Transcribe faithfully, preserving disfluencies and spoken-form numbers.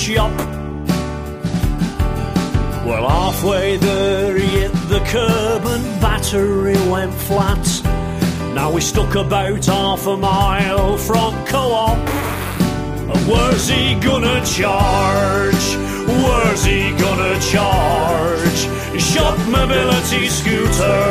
shop. Well, halfway there he hit the curb and battery went flat. Now we're stuck about half a mile from Co-op. And where's he gonna charge? Where's he gonna charge? Shop mobility scooter